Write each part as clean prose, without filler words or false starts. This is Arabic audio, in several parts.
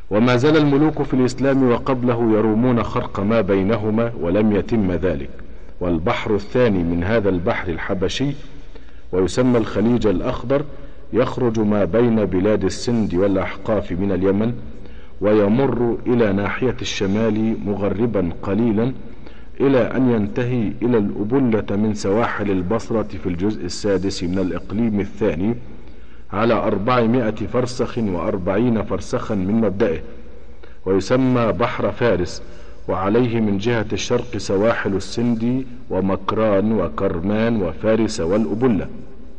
وما زال الملوك في الإسلام وقبله يرومون خرق ما بينهما ولم يتم ذلك. والبحر الثاني من هذا البحر الحبشي ويسمى الخليج الأخضر يخرج ما بين بلاد السند والأحقاف من اليمن، ويمر إلى ناحية الشمال مغربا قليلا إلى أن ينتهي إلى الأبلة من سواحل البصرة في الجزء السادس من الإقليم الثاني على 400 فرسخ و40 فرسخا من مبدئه، ويسمى بحر فارس، وعليه من جهة الشرق سواحل السند ومكران وكرمان وفارس والأبلة،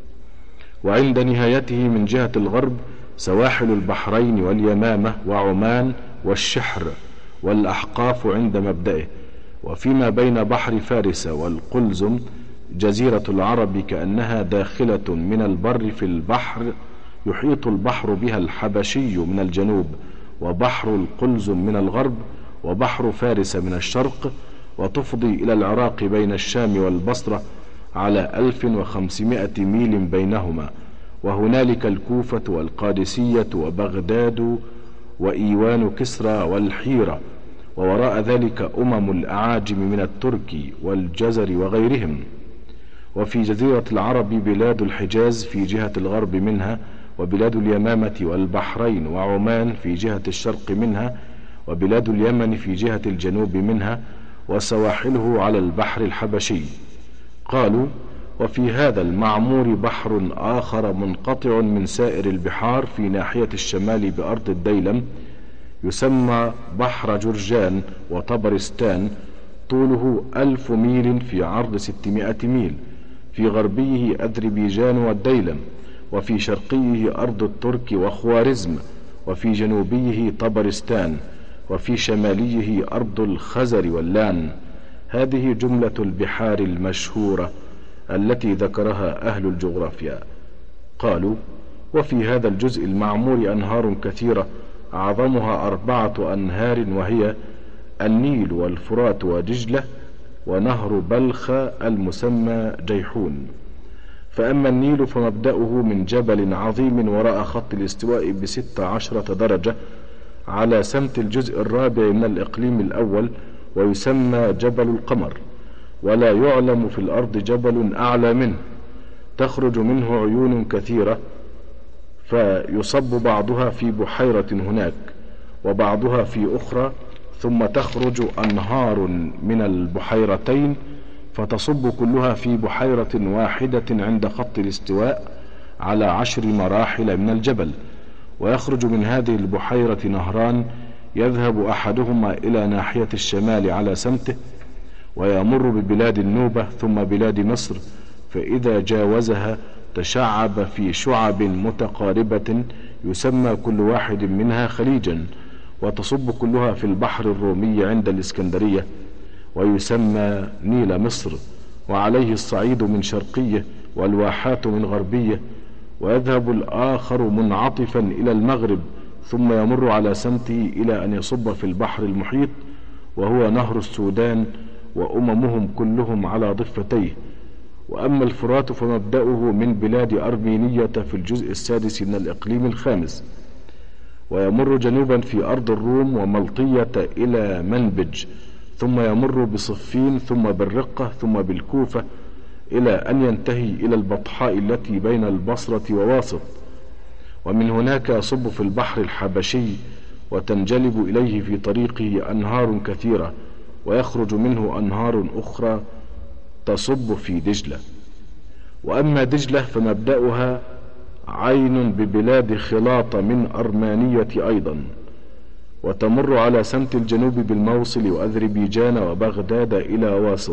وعند نهايته من جهة الغرب سواحل البحرين واليمامة وعمان والشحر والأحقاف عند مبدئه. وفيما بين بحر فارس والقلزم جزيرة العرب كأنها داخلة من البر في البحر، يحيط البحر بها الحبشي من الجنوب، وبحر القلزم من الغرب، وبحر فارس من الشرق، وتفضي إلى العراق بين الشام والبصرة على 1500 ميل بينهما، وهنالك الكوفة والقادسية وبغداد وإيوان كسرى والحيرة، ووراء ذلك الأعاجم من الترك والجزر وغيرهم. وفي جزيرة العرب بلاد الحجاز في جهة الغرب منها، وبلاد اليمامة والبحرين وعمان في جهة الشرق منها، وبلاد اليمن في جهة الجنوب منها، وسواحله على البحر الحبشي. قالوا: وفي هذا المعمور بحر آخر منقطع من سائر البحار في ناحية الشمال بأرض الديلم، يسمى بحر جرجان وطبرستان، طوله 1000 ميل في عرض 600 ميل، في غربيه أذربيجان والديلم، وفي شرقيه أرض الترك وخوارزم، وفي جنوبيه طبرستان، وفي شماليه أرض الخزر واللان. هذه جملة البحار المشهورة التي ذكرها أهل الجغرافيا. قالوا: وفي هذا الجزء المعمور أنهار كثيرة، أعظمها 4 أنهار، وهي النيل والفرات ودجلة ونهر بلخ المسمى جيحون. فأما النيل فمبدأه من جبل عظيم وراء خط الاستواء ب16 درجة على سمت الجزء الرابع من الإقليم الأول، ويسمى جبل القمر، ولا يعلم في الأرض جبل أعلى منه. تخرج منه عيون كثيرة، فيصب بعضها في بحيرة هناك وبعضها في أخرى، ثم تخرج أنهار من البحيرتين فتصب كلها في بحيرة واحدة عند خط الاستواء على 10 مراحل من الجبل. ويخرج من هذه البحيرة نهران، يذهب أحدهما إلى ناحية الشمال على سمته، ويمر ببلاد النوبة ثم بلاد مصر، فإذا جاوزها تشعب في شعب متقاربة يسمى كل واحد منها خليجا، وتصب كلها في البحر الرومي عند الإسكندرية، ويسمى نيل مصر، وعليه الصعيد من شرقية والواحات من غربية، ويذهب الآخر منعطفا إلى المغرب، ثم يمر على سمته إلى أن يصب في البحر المحيط، وهو نهر السودان، وأممهم كلهم على ضفتيه. وأما الفرات فمبدأه من بلاد أرمينية في الجزء السادس من الإقليم الخامس، ويمر جنوبا في أرض الروم وملطية إلى منبج، ثم يمر بصفين، ثم بالرقة، ثم بالكوفة، إلى أن ينتهي إلى البطحاء التي بين البصرة وواسط، ومن هناك يصب في البحر الحبشي، وتنجلب إليه في طريقه أنهار كثيرة، ويخرج منه أنهار أخرى تصب في دجلة. وأما دجلة فمبدأها عين ببلاد خلاط من أرمانية أيضا، وتمر على سمت الجنوب بالموصل وأذربيجان وبغداد إلى واسط،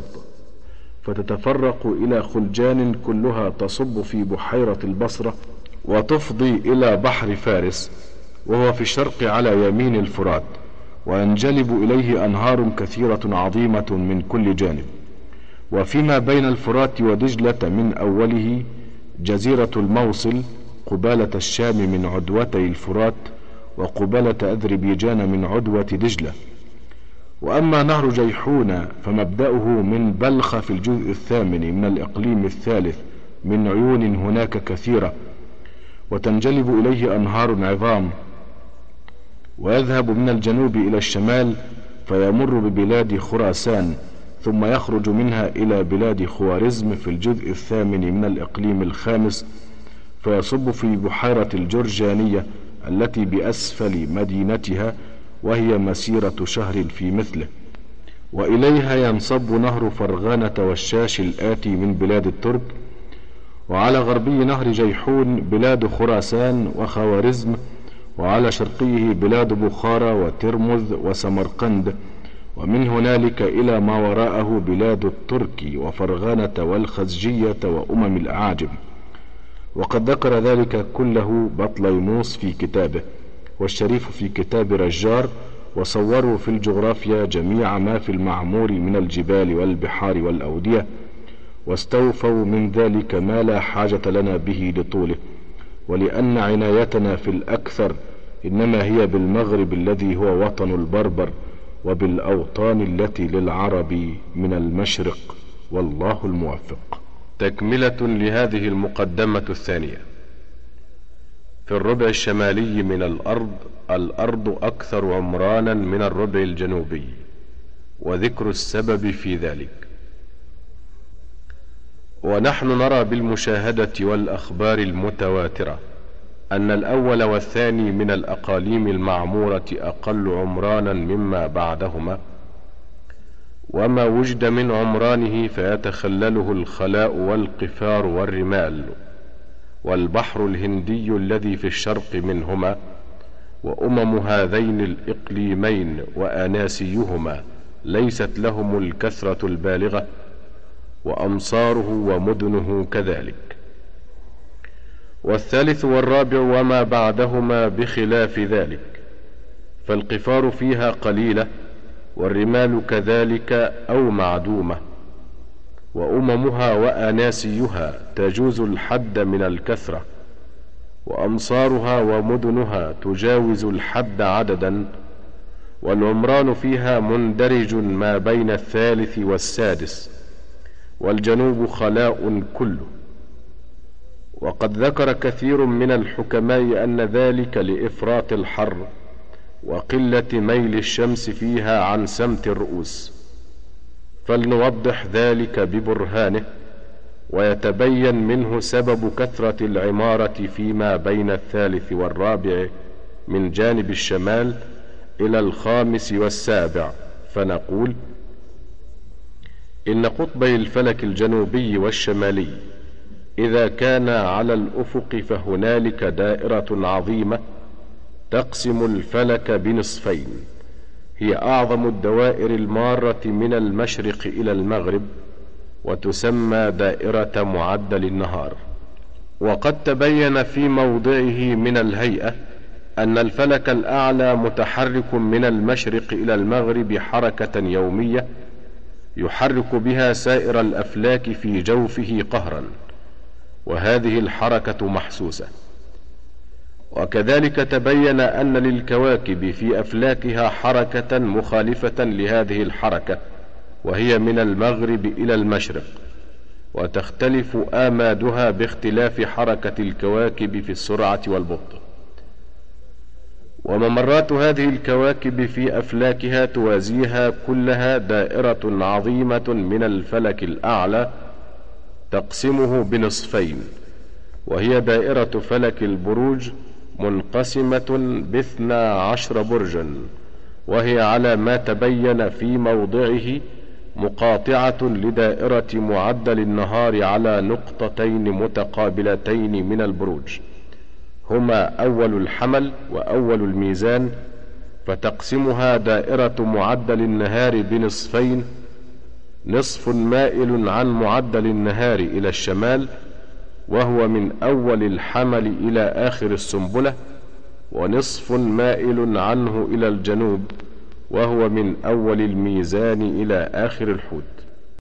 فتتفرق إلى خلجان كلها تصب في بحيرة البصرة، وتفضي إلى بحر فارس وهو في الشرق على يمين الفرات، وينجلب إليه أنهار كثيرة عظيمة من كل جانب. وفيما بين الفرات ودجلة من أوله جزيرة الموصل قبالة الشام من عدوتي الفرات، وقبالة أذربيجان من عدوة دجلة. وأما نهر جيحون فمبدأه من بلخ في الجزء الثامن من الإقليم الثالث، من عيون هناك كثيرة، وتنجلب إليه أنهار عظام، ويذهب من الجنوب إلى الشمال فيمر ببلاد خراسان، ثم يخرج منها إلى بلاد خوارزم في الجزء الثامن من الإقليم الخامس، فيصب في بحيرة الجرجانية التي بأسفل مدينتها، وهي مسيرة شهر في مثله. وإليها ينصب نهر فرغانة والشاش الآتي من بلاد الترك، وعلى غربي نهر جيحون بلاد خراسان وخوارزم، وعلى شرقيه بلاد بخارى وترمذ وسمرقند، ومن هنالك إلى ما وراءه بلاد الترك وفرغانة والخزجية وأمم الأعاجم. وقد ذكر ذلك كله بطليموس في كتابه، والشريف في كتاب رجار، وصوروا في الجغرافيا جميع ما في المعمور من الجبال والبحار والأودية، واستوفوا من ذلك ما لا حاجة لنا به لطوله، ولأن عنايتنا في الأكثر إنما هي بالمغرب الذي هو وطن البربر، وبالأوطان التي للعرب من المشرق، والله الموفق. تكملة لهذه المقدمة الثانية. في الربع الشمالي من الأرض أكثر عمرانا من الربع الجنوبي، وذكر السبب في ذلك. ونحن نرى بالمشاهدة والأخبار المتواترة أن الأول والثاني من الأقاليم المعمورة أقل عمرانا مما بعدهما، وما وجد من عمرانه فيتخلله الخلاء والقفار والرمال، والبحر الهندي الذي في الشرق منهما، وأمم هذين الإقليمين وأناسيهما ليست لهم الكثرة البالغة، وأمصاره ومدنه كذلك. والثالث والرابع وما بعدهما بخلاف ذلك، فالقفار فيها قليلة، والرمال كذلك أو معدومة، وأممها وأناسيها تجوز الحد من الكثرة، وأمصارها ومدنها تجاوز الحد عددا، والعمران فيها مندرج ما بين الثالث والسادس، والجنوب خلاء كله. وقد ذكر كثير من الحكماء أن ذلك لإفراط الحر وقلة ميل الشمس فيها عن سمت الرؤوس، فلنوضح ذلك ببرهانه، ويتبين منه سبب كثرة العمارة فيما بين الثالث والرابع من جانب الشمال إلى الخامس والسابع. فنقول إن قطبي الفلك الجنوبي والشمالي إذا كان على الأفق فهنالك دائرة عظيمة تقسم الفلك بنصفين، هي أعظم الدوائر المارة من المشرق إلى المغرب، وتسمى دائرة معدل النهار. وقد تبين في موضعه من الهيئة أن الفلك الأعلى متحرك من المشرق إلى المغرب حركة يومية يحرك بها سائر الأفلاك في جوفه قهرا، وهذه الحركة محسوسة. وكذلك تبين أن للكواكب في أفلاكها حركة مخالفة لهذه الحركة، وهي من المغرب إلى المشرق، وتختلف آمادها باختلاف حركة الكواكب في السرعة والبطء. وممرات هذه الكواكب في أفلاكها توازيها كلها دائرة عظيمة من الفلك الأعلى تقسمه بنصفين، وهي دائرة فلك البروج منقسمة ب12 برجا، وهي على ما تبين في موضعه مقاطعة لدائرة معدل النهار على نقطتين متقابلتين من البروج، هما أول الحمل وأول الميزان، فتقسمها دائرة معدل النهار بنصفين، نصف مائل عن معدل النهار إلى الشمال وهو من أول الحمل إلى آخر السنبلة، ونصف مائل عنه إلى الجنوب وهو من أول الميزان إلى آخر الحوت.